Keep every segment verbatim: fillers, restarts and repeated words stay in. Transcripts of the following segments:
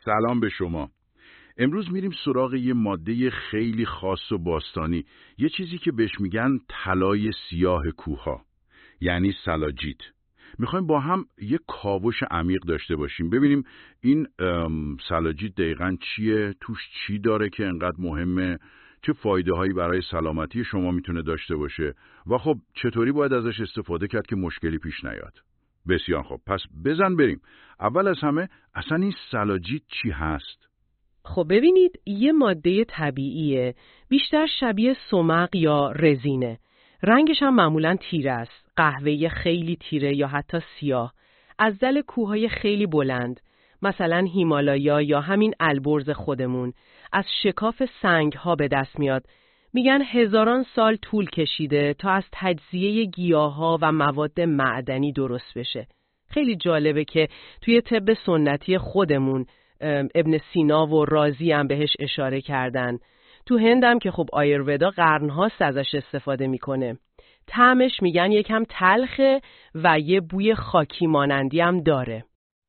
سلام به شما. امروز میریم سراغ یه ماده خیلی خاص و باستانی، یه چیزی که بهش میگن طلای سیاه کوها، یعنی سلاجیت. میخوایم با هم یه کاوش عمیق داشته باشیم، ببینیم این سلاجیت دقیقاً چیه، توش چی داره که انقدر مهمه، چه فایده هایی برای سلامتی شما میتونه داشته باشه و خب چطوری باید ازش استفاده کرد که مشکلی پیش نیاد. بسیار خب، پس بزن بریم. اول از همه اصلا این سلاجیت چی هست؟ خب ببینید، یه ماده طبیعیه، بیشتر شبیه سمق یا رزینه. رنگش هم معمولاً تیره است، قهوه‌ای خیلی تیره یا حتی سیاه، از دل کوههای خیلی بلند، مثلا هیمالایا یا همین البرز خودمون، از شکاف سنگ‌ها به دست میاد. میگن هزاران سال طول کشیده تا از تجزیه گیاها و مواد معدنی درست بشه. خیلی جالبه که توی طب سنتی خودمون ابن سینا و رازی هم بهش اشاره کردن. تو هند هم که خب آیورودا قرن‌هاست ازش استفاده میکنه. طعمش میگن یکم تلخه و یه بوی خاکی مانندی هم داره.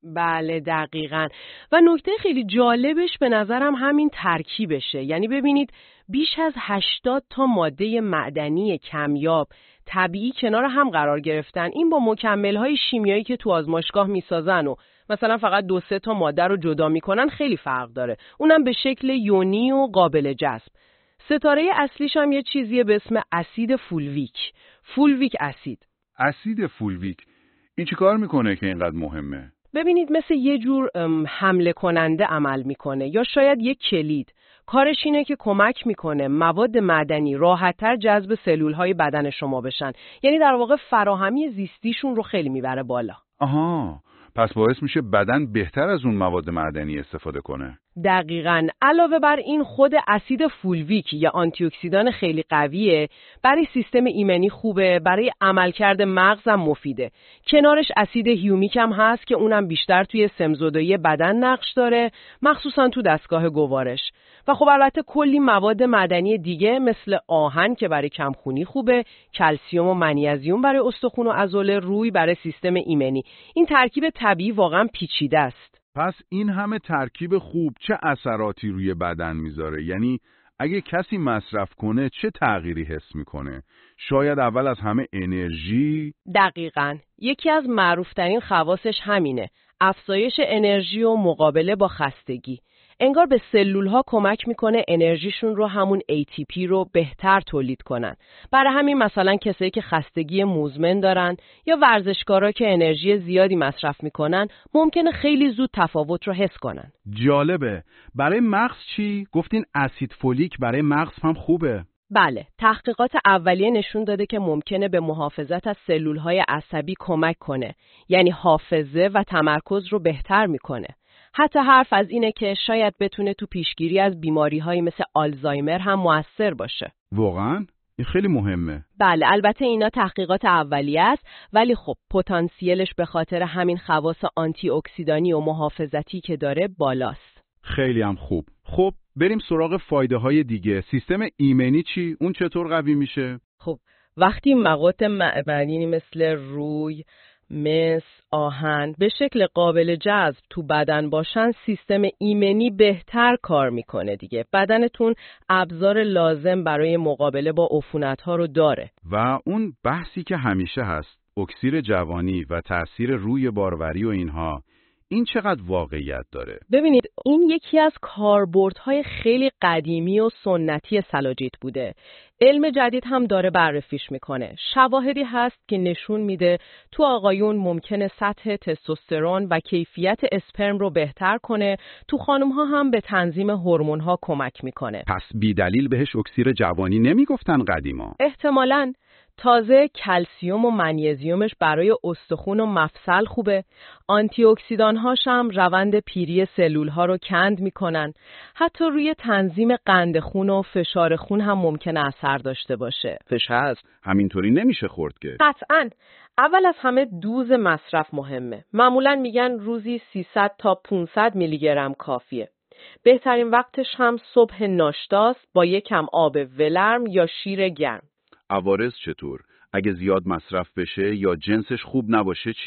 بله دقیقاً. و نکته خیلی جالبش به نظرم همین ترکیبشه. یعنی ببینید بیش از هشتاد تا ماده معدنی کمیاب طبیعی کنار هم قرار گرفتن. این با مکمل‌های شیمیایی که تو آزمایشگاه میسازن و مثلا فقط دو سه تا ماده رو جدا میکنن خیلی فرق داره. اونم به شکل یونی و قابل جذب. ستاره اصلیش هم یه چیزیه به اسم اسید فولویک. فولویک اسید. اسید فولویک این چی کار میکنه که اینقدر مهمه؟ ببینید مثل یه جور حمله کننده عمل میکنه یا شاید یه کلید. کارش اینه که کمک میکنه مواد معدنی راحت‌تر جذب سلول‌های بدن شما بشن. یعنی در واقع فراهمی زیستیشون رو خیلی میبره بالا. آها، پس باعث میشه بدن بهتر از اون مواد معدنی استفاده کنه. دقیقاً. علاوه بر این خود اسید فولویک یا آنتی اکسیدان خیلی قویه، برای سیستم ایمنی خوبه، برای عملکرد مغزم مفیده. کنارش اسید هیومیک هم هست که اونم بیشتر توی سمزدایی بدن نقش داره، مخصوصاً تو دستگاه گوارش. و خب البته کلی مواد معدنی دیگه مثل آهن که برای کمخونی خوبه، کلسیم و منیزیم برای استخوان و عضله، روی برای سیستم ایمنی. این ترکیب طبیعی واقعاً پیچیده است. پس این همه ترکیب خوب چه اثراتی روی بدن میذاره؟ یعنی اگه کسی مصرف کنه چه تغییری حس میکنه؟ شاید اول از همه انرژی؟ دقیقاً. یکی از معروفترین خواصش همینه، افزایش انرژی و مقابله با خستگی. انگار به سلول‌ها کمک میکنه انرژیشون رو، همون ای تی پی رو بهتر تولید کنن. برای همین مثلا کسایی که خستگی مزمن دارن یا ورزشکارا که انرژی زیادی مصرف میکنن ممکنه خیلی زود تفاوت رو حس کنن. جالبه. برای مغز چی؟ گفتین اسید فولیک برای مغز هم خوبه. بله، تحقیقات اولیه نشون داده که ممکنه به محافظت از سلول‌های عصبی کمک کنه. یعنی حافظه و تمرکز رو بهتر میکنه. حتی حرف از اینه که شاید بتونه تو پیشگیری از بیماری‌های مثل آلزایمر هم مؤثر باشه. واقعاً؟ این خیلی مهمه. بله، البته اینا تحقیقات اولیه است، ولی خب پتانسیلش به خاطر همین خواص آنتی اکسیدانی و محافظتی که داره بالاست. خیلی هم خوب. خب بریم سراغ فایده‌های دیگه. سیستم ایمنی چی؟ اون چطور قوی میشه؟ خب وقتی مواد معدنی مثل روی، مس، آهن به شکل قابل جذب تو بدن باشن، سیستم ایمنی بهتر کار میکنه دیگه. بدنتون ابزار لازم برای مقابله با عفونت‌ها رو داره. و اون بحثی که همیشه هست، اکسیر جوانی و تأثیر روی باروری و اینها، این چقدر واقعیت داره؟ ببینید، این یکی از کاربردهای خیلی قدیمی و سنتی سلاجیت بوده. علم جدید هم داره بررسیش میکنه. شواهدی هست که نشون میده تو آقایون ممکنه سطح تستوسترون و کیفیت اسپرم رو بهتر کنه، تو خانم‌ها هم به تنظیم هورمون‌ها کمک میکنه. پس بی دلیل بهش اکسیر جوانی نمیگفتن قدیما؟ احتمالاً. تازه کلسیم و منیزیمش برای استخوان و مفصل خوبه. آنتی اکسیدان‌هاش هم روند پیری سلول‌ها رو کند میکنن. حتی روی تنظیم قند خون و فشار خون هم ممکنه اثر داشته باشه. فش هست، همینطوری نمیشه خورد که. قطعاً. اول از همه دوز مصرف مهمه. معمولاً میگن روزی سیصد تا پانصد میلی گرم کافیه. بهترین وقتش هم صبح ناشتاست با یک کم آب ولرم یا شیر گرم. عوارض چطور؟ اگه زیاد مصرف بشه یا جنسش خوب نباشه چی؟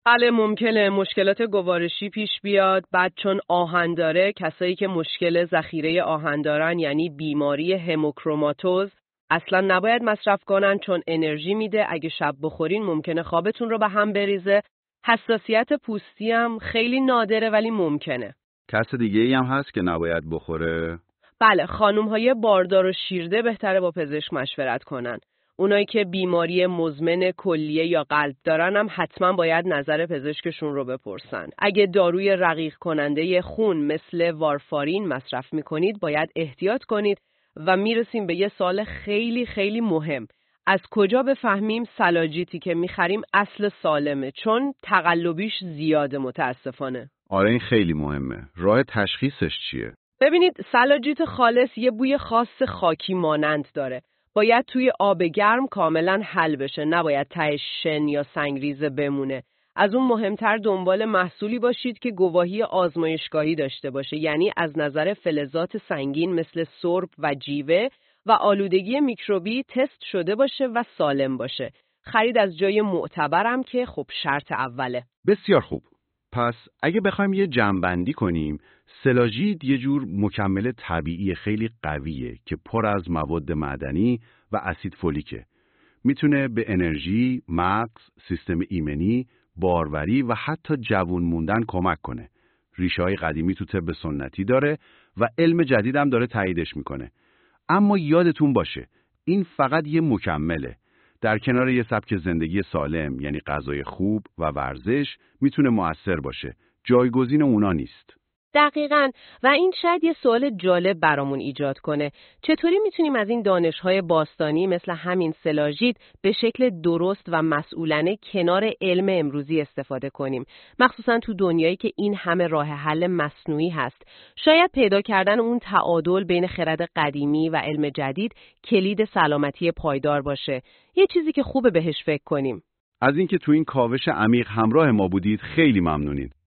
بله ممکنه مشکلات گوارشی پیش بیاد. بعد چون آهن داره، کسایی که مشکل ذخیره آهن دارن یعنی بیماری هموکروماتوز اصلا نباید مصرف کنن چون انرژی میده. اگه شب بخورین ممکنه خوابتون رو به هم بریزه. حساسیت پوستی هم خیلی نادره ولی ممکنه. کس دیگه ای هم هست که نباید بخوره؟ بله، خانم‌های باردار و شیرده بهتره با پزشک مشورت کنن. اونایی که بیماری مزمن کلیه یا قلب دارن هم حتما باید نظر پزشکشون رو بپرسن. اگه داروی رقیق کننده خون مثل وارفارین مصرف میکنید باید احتیاط کنید. و میرسیم به یه سوال خیلی خیلی مهم. از کجا بفهمیم سلاجیتی که میخریم اصل سالمه؟ چون تقلبیش زیاده متاسفانه. آره این خیلی مهمه. راه تشخیصش چیه؟ ببینید سلاجیت خالص یه بوی خاص خاکی مانند داره. باید توی آب گرم کاملا حل بشه، نباید ته شن یا سنگریزه بمونه. از اون مهمتر دنبال محصولی باشید که گواهی آزمایشگاهی داشته باشه، یعنی از نظر فلزات سنگین مثل سرب و جیوه و آلودگی میکروبی تست شده باشه و سالم باشه. خرید از جای معتبرم که خب شرط اوله. بسیار خوب. پس اگه بخوایم یه جمع‌بندی کنیم، سلاجید یه جور مکمل طبیعی خیلی قویه که پر از مواد معدنی و اسید فولیکه. میتونه به انرژی، مغز، سیستم ایمنی، باروری و حتی جوون موندن کمک کنه. ریشه‌های قدیمی تو طب سنتی داره و علم جدید هم داره تاییدش میکنه. اما یادتون باشه این فقط یه مکمله. در کنار یه سبک زندگی سالم یعنی غذای خوب و ورزش میتونه مؤثر باشه. جایگزین اونا نیست. دقیقاً. و این شاید یه سوال جالب برامون ایجاد کنه. چطوری میتونیم از این دانش‌های باستانی مثل همین سلاجید به شکل درست و مسئولانه کنار علم امروزی استفاده کنیم؟ مخصوصاً تو دنیایی که این همه راه حل مصنوعی هست. شاید پیدا کردن اون تعادل بین خرد قدیمی و علم جدید کلید سلامتی پایدار باشه. یه چیزی که خوبه بهش فکر کنیم. از اینکه تو این کاوش عمیق همراه ما بودید خیلی ممنونیم.